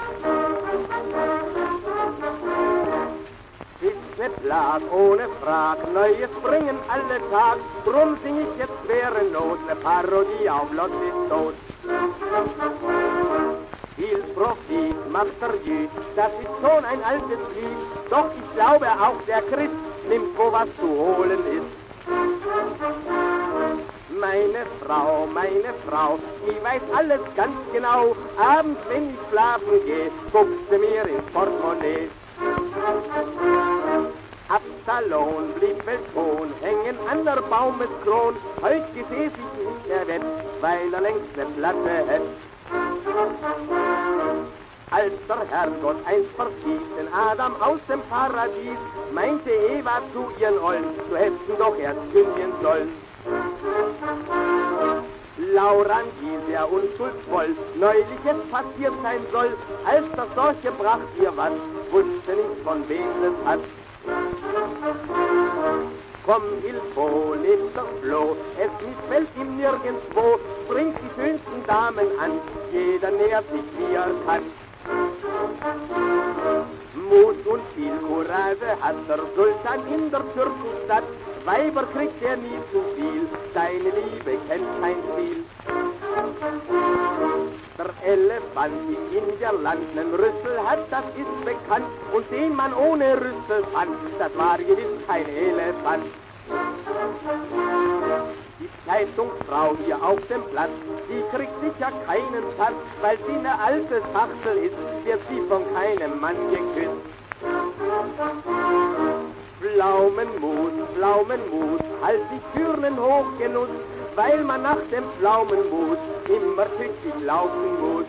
Ist ne Plag ohne Frag, Neues bringen alle Tag, drum sing ich jetzt schwerelos, ne Parodie auf Lotz ist tot. Viel Profit macht der Jüd, das ist schon ein altes Lied, doch ich glaube auch der Christ nimmt, wo was zu holen ist. Meine Frau, die weiß alles ganz genau, abends wenn ich schlafen geh, guckt sie mir ins Portemonnaie. Absalon blieb Weltton, hängen an der Baumeskron, heut geseh sich nicht der Wett, weil längst ne Platte hätt. Als der Herrgott einst verstieß den Adam aus dem Paradies, meinte Eva zu ihren Ollen, du hättest doch erst kündigen sollen. Lauran hieß er unschuldsvoll, neulich es passiert sein soll, als der Sorche bracht ihr was, wusste nicht von wem es hat. Komm, Hilfo, lebt der Floh, es missfällt ihm nirgendwo, bringt die schönsten Damen an, jeder nähert sich wie er kann. Mut und viel Courage hat der Sultan in der Türkenstadt, Weiber kriegt er nie zu viel, seine Liebe kennt kein Ziel. Der Elefant in Indierland, nen Rüssel hat, das ist bekannt, und den man ohne Rüssel fand, das war gewiss kein Elefant. Die Zeitungsfrau hier auf dem Platz, die kriegt sicher keinen Pass, weil sie ne alte Schachtel ist, wird sie von keinem Mann geküsst. Pflaumenmus, halt die Türen hoch Genuss, weil man nach dem Pflaumenmus immer tüchtig laufen muss.